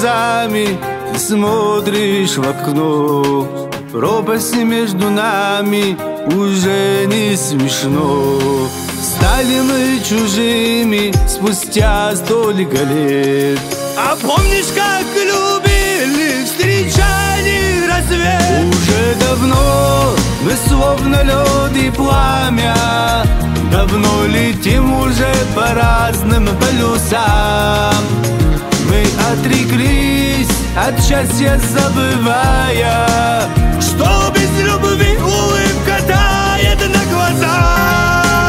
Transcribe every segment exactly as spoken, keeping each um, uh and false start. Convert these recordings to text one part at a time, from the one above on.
глазами ты смотришь в окно. Пропасть между нами уже не смешно. Стали мы чужими спустя столько лет. А помнишь, как любили, встречали рассвет? Уже давно мы словно лед и пламя, давно летим уже по разным полюсам. Мы отреклись от счастья, забывая, что без любви улыбка тает на глазах.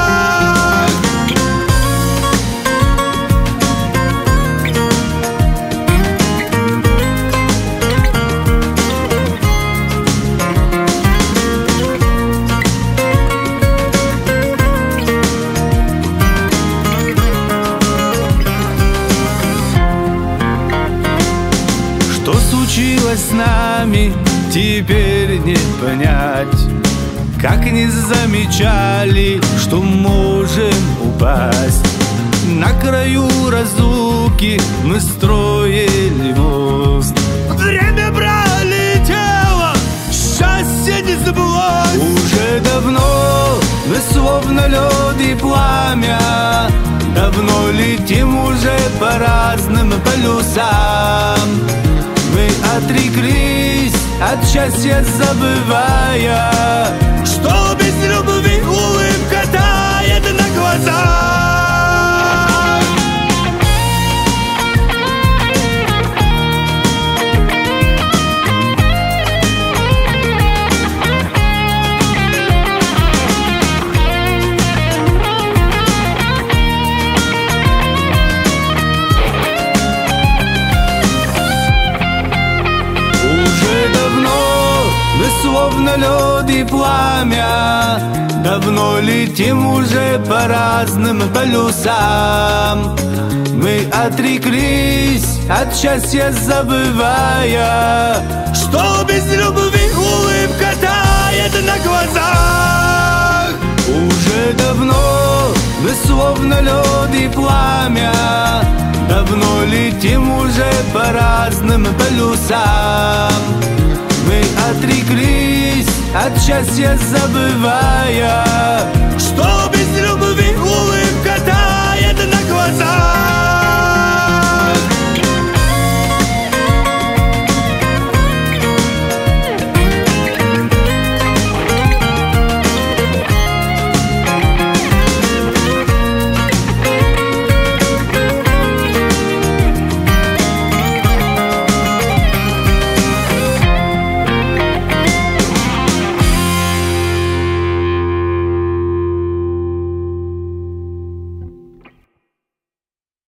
Что случилось с нами, теперь не понять. Как не замечали, что можем упасть. На краю разлуки мы строили мост. Время пролетело, счастье не сбылось. Уже давно мы словно лед и пламя, давно летим уже по разным полюсам. Мы отреклись от счастья, забывая, что без любви улыбка тает на глазах. Словно лед и пламя, давно летим уже по разным полюсам. Мы отреклись от счастья, забывая, что без любви улыбка тает на глазах. Уже давно мы словно лед и пламя, давно летим уже по разным полюсам. Мы отреклись от счастья, забывая, что без любви улыбка тает на глазах.